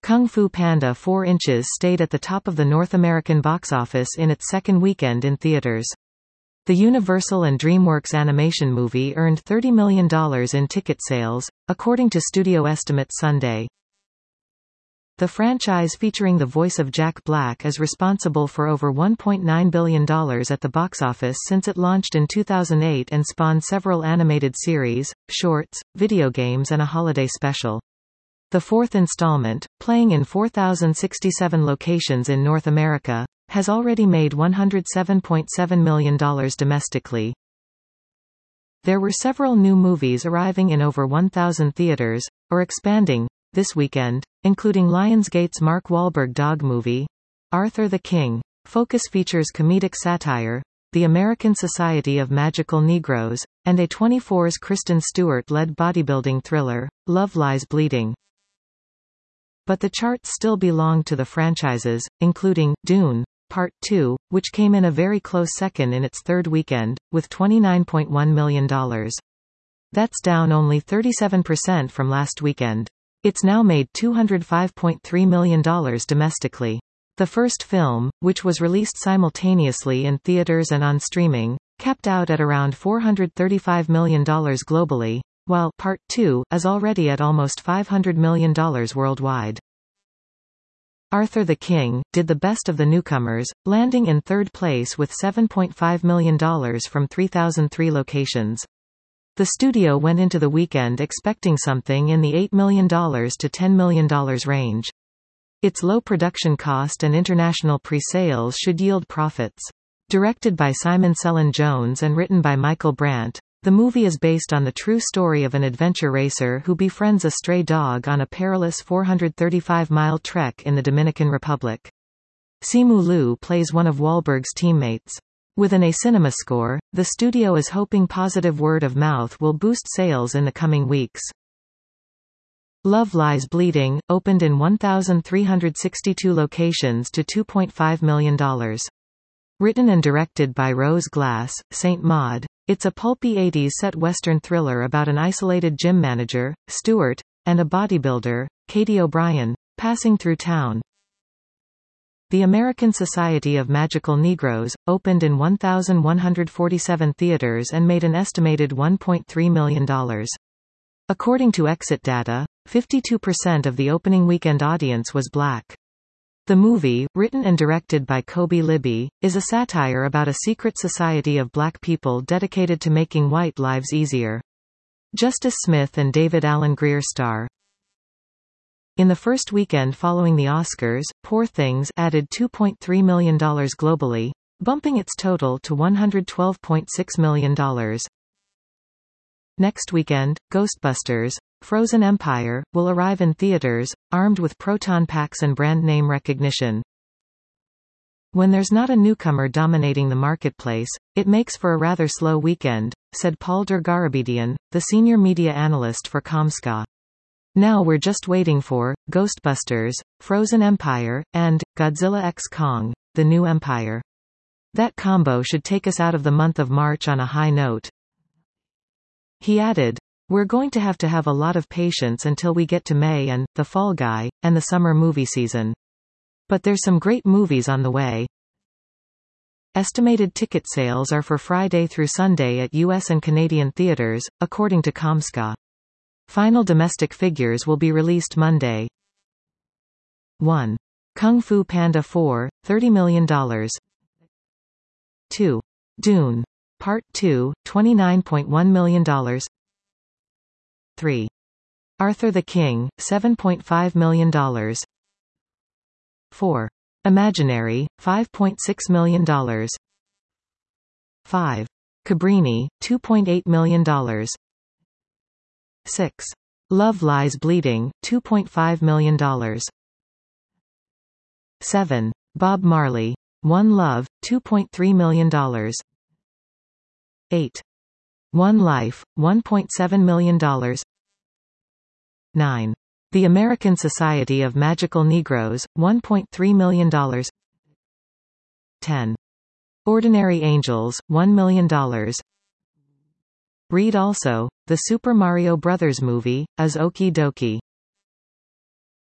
Kung Fu Panda 4 Inches stayed at the top of the North American box office in its second weekend in theaters. The Universal and DreamWorks animation movie earned $30 million in ticket sales, according to studio estimates Sunday. The franchise featuring the voice of Jack Black is responsible for over $1.9 billion at the box office since it launched in 2008 and spawned several animated series, shorts, video games and a holiday special. The fourth installment, playing in 4,067 locations in North America, has already made $107.7 million domestically. There were several new movies arriving in over 1,000 theaters, or expanding, this weekend, including Lionsgate's Mark Wahlberg dog movie, Arthur the King. Focus features comedic satire, The American Society of Magical Negroes, and A24's Kristen Stewart-led bodybuilding thriller, Love Lies Bleeding. But the charts still belong to the franchises, including Dune, Part 2, which came in a very close second in its third weekend, with $29.1 million. That's down only 37% from last weekend. It's now made $205.3 million domestically. The first film, which was released simultaneously in theaters and on streaming, capped out at around $435 million globally, while Part 2 is already at almost $500 million worldwide. Arthur the King did the best of the newcomers, landing in third place with $7.5 million from 3,003 locations. The studio went into the weekend expecting something in the $8 million to $10 million range. Its low production cost and international pre-sales should yield profits. Directed by Simon Cellan-Jones and written by Michael Brandt, the movie is based on the true story of an adventure racer who befriends a stray dog on a perilous 435-mile trek in the Dominican Republic. Simu Liu plays one of Wahlberg's teammates. With an A-Cinema score, the studio is hoping positive word of mouth will boost sales in the coming weeks. Love Lies Bleeding opened in 1,362 locations to $2.5 million. Written and directed by Rose Glass, Saint Maud, it's a pulpy 80s-set Western thriller about an isolated gym manager, Stuart, and a bodybuilder, Katie O'Brien, passing through town. The American Society of Magical Negroes opened in 1,147 theaters and made an estimated $1.3 million. According to exit data, 52% of the opening weekend audience was black. The movie, written and directed by Kobe Libby, is a satire about a secret society of black people dedicated to making white lives easier. Justice Smith and David Alan Grier star. In the first weekend following the Oscars, Poor Things added $2.3 million globally, bumping its total to $112.6 million. Next weekend, Ghostbusters: Frozen Empire will arrive in theaters, armed with proton packs and brand name recognition. When there's not a newcomer dominating the marketplace, it makes for a rather slow weekend, said Paul Dergarabedian, the senior media analyst for Comscore. Now we're just waiting for Ghostbusters, Frozen Empire, and Godzilla x Kong: The New Empire. That combo should take us out of the month of March on a high note. He added, "We're going to have a lot of patience until we get to May and The Fall Guy, and the summer movie season. But there's some great movies on the way." Estimated ticket sales are for Friday through Sunday at US and Canadian theaters, according to Comscore. Final domestic figures will be released Monday. 1. Kung Fu Panda 4, $30 million. 2. Dune. Part 2, $29.1 million. 3. Arthur the King, $7.5 million. 4. Imaginary, $5.6 million. 5. Cabrini, $2.8 million. 6. Love Lies Bleeding, $2.5 million. 7. Bob Marley, One Love, $2.3 million. 8. One Life, $1.7 million. 9. The American Society of Magical Negroes, $1.3 million. 10. Ordinary Angels, $1 million. Read also, The Super Mario Bros. Movie, is Okie Dokie.